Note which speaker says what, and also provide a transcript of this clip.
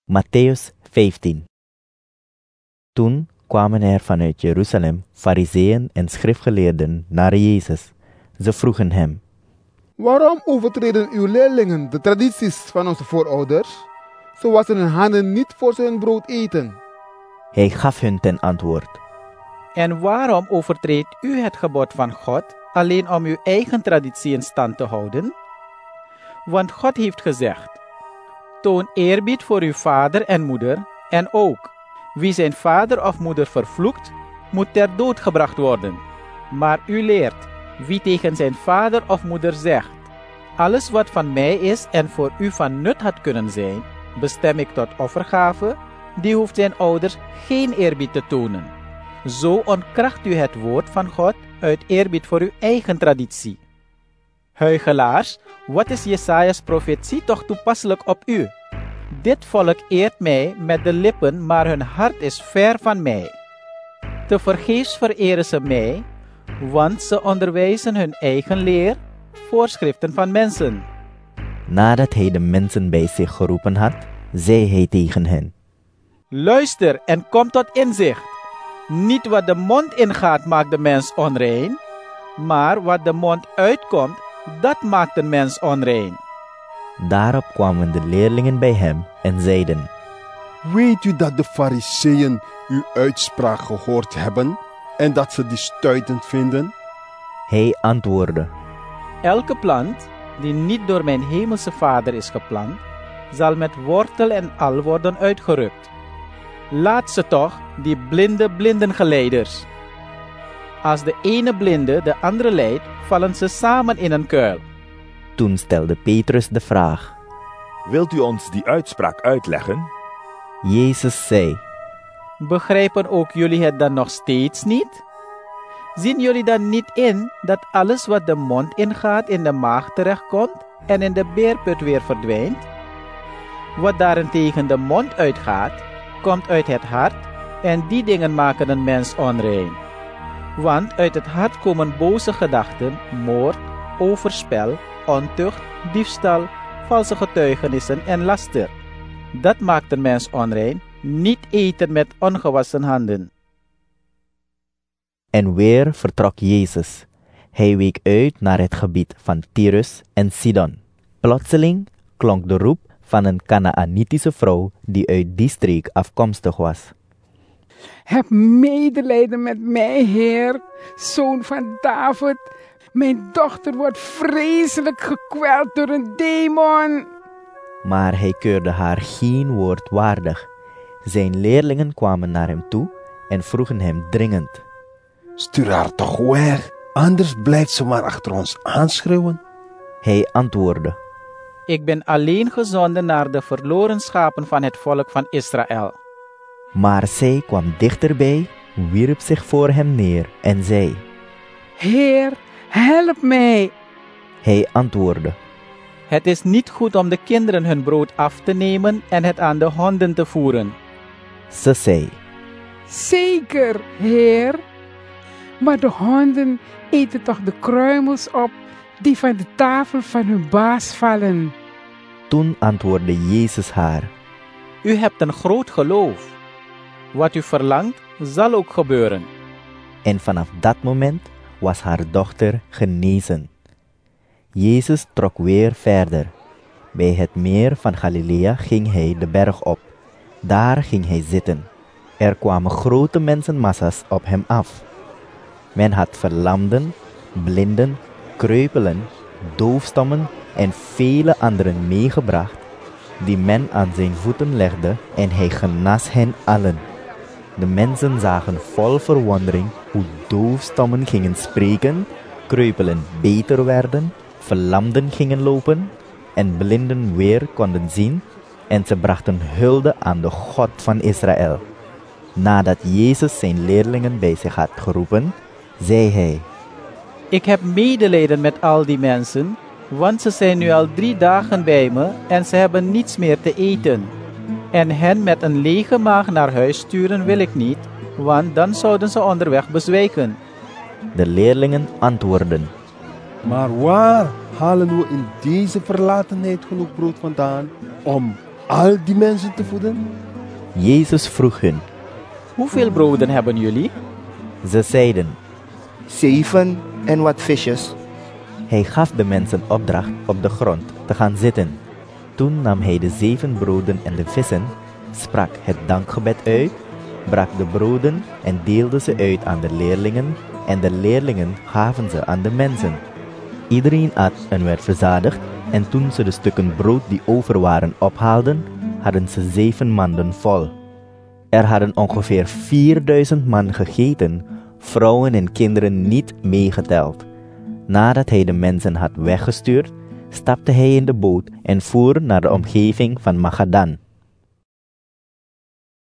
Speaker 1: Mattheüs 15. Toen kwamen er vanuit Jeruzalem Farizeeën en schriftgeleerden naar Jezus. Ze vroegen hem:
Speaker 2: Waarom overtreden uw leerlingen de tradities van onze voorouders? Zo wassen hun handen niet voor ze hun brood eten.
Speaker 1: Hij gaf hun ten antwoord:
Speaker 3: En waarom overtreedt u het gebod van God alleen om uw eigen traditie in stand te houden? Want God heeft gezegd: toon eerbied voor uw vader en moeder, en ook, wie zijn vader of moeder vervloekt, moet ter dood gebracht worden. Maar u leert, wie tegen zijn vader of moeder zegt: alles wat van mij is en voor u van nut had kunnen zijn, bestem ik tot offergave, die hoeft zijn ouders geen eerbied te tonen. Zo ontkracht u het woord van God uit eerbied voor uw eigen traditie. Huichelaars, wat is Jesaja's profetie toch toepasselijk op u? Dit volk eert mij met de lippen, maar hun hart is ver van mij. Tevergeefs vereren ze mij, want ze onderwijzen hun eigen leer, voorschriften van mensen.
Speaker 1: Nadat hij de mensen bij zich geroepen had, zei hij tegen hen:
Speaker 3: Luister en kom tot inzicht. Niet wat de mond ingaat maakt de mens onrein, maar wat de mond uitkomt, dat maakt de mens onrein.
Speaker 1: Daarop kwamen de leerlingen bij hem en zeiden:
Speaker 4: Weet u dat de Farizeeën uw uitspraak gehoord hebben en dat ze die stuitend vinden?
Speaker 1: Hij antwoordde:
Speaker 3: Elke plant die niet door mijn hemelse Vader is geplant, zal met wortel en al worden uitgerukt. Laat ze toch, die blindengeleiders. Als de ene blinde de andere leidt, vallen ze samen in een kuil.
Speaker 1: Toen stelde Petrus de vraag:
Speaker 5: Wilt u ons die uitspraak uitleggen?
Speaker 1: Jezus zei:
Speaker 3: Begrijpen ook jullie het dan nog steeds niet? Zien jullie dan niet in dat alles wat de mond ingaat in de maag terechtkomt en in de beerput weer verdwijnt? Wat daarentegen de mond uitgaat, komt uit het hart en die dingen maken een mens onrein. Want uit het hart komen boze gedachten, moord, overspel, ontucht, diefstal, valse getuigenissen en laster. Dat maakt een mens onrein, niet eten met ongewassen handen.
Speaker 1: En weer vertrok Jezus. Hij week uit naar het gebied van Tyrus en Sidon. Plotseling klonk de roep van een Kanaanitische vrouw die uit die streek afkomstig was.
Speaker 6: Heb medelijden met mij, Heer, zoon van David. Mijn dochter wordt vreselijk gekweld door een demon.
Speaker 1: Maar hij keurde haar geen woord waardig. Zijn leerlingen kwamen naar hem toe en vroegen hem dringend:
Speaker 4: Stuur haar toch weg, anders blijft ze maar achter ons aanschreeuwen.
Speaker 1: Hij antwoordde:
Speaker 3: Ik ben alleen gezonden naar de verloren schapen van het volk van Israël.
Speaker 1: Maar zij kwam dichterbij, wierp zich voor hem neer en zei:
Speaker 6: Heer, help mij.
Speaker 1: Hij antwoordde:
Speaker 3: Het is niet goed om de kinderen hun brood af te nemen en het aan de honden te voeren.
Speaker 1: Ze zei:
Speaker 6: Zeker, Heer. Maar de honden eten toch de kruimels op die van de tafel van hun baas vallen.
Speaker 1: Toen antwoordde Jezus haar:
Speaker 3: U hebt een groot geloof. Wat u verlangt, zal ook gebeuren.
Speaker 1: En vanaf dat moment was haar dochter genezen. Jezus trok weer verder. Bij het meer van Galilea ging hij de berg op. Daar ging hij zitten. Er kwamen grote mensenmassa's op hem af. Men had verlamden, blinden, kreupelen, doofstommen en vele anderen meegebracht, die men aan zijn voeten legde, en hij genas hen allen. De mensen zagen vol verwondering hoe doofstommen gingen spreken, kreupelen beter werden, verlamden gingen lopen en blinden weer konden zien, en ze brachten hulde aan de God van Israël. Nadat Jezus zijn leerlingen bij zich had geroepen, zei hij:
Speaker 3: Ik heb medelijden met al die mensen, want ze zijn nu al 3 dagen bij me en ze hebben niets meer te eten. En hen met een lege maag naar huis sturen wil ik niet, want dan zouden ze onderweg bezwijken.
Speaker 1: De leerlingen antwoordden:
Speaker 4: Maar waar halen we in deze verlatenheid genoeg brood vandaan om al die mensen te voeden?
Speaker 1: Jezus vroeg hun.
Speaker 3: Hoeveel broden hebben jullie?
Speaker 1: Ze zeiden.
Speaker 7: 7 en wat visjes.
Speaker 1: Hij gaf de mensen opdracht op de grond te gaan zitten. Toen nam hij de 7 broden en de vissen, sprak het dankgebed uit, brak de broden en deelde ze uit aan de leerlingen, en de leerlingen gaven ze aan de mensen. Iedereen at en werd verzadigd, en toen ze de stukken brood die over waren ophaalden, hadden ze 7 manden vol. Er hadden ongeveer 4000 man gegeten, vrouwen en kinderen niet meegeteld. Nadat hij de mensen had weggestuurd, stapte hij in de boot en voer naar de omgeving van Magadan.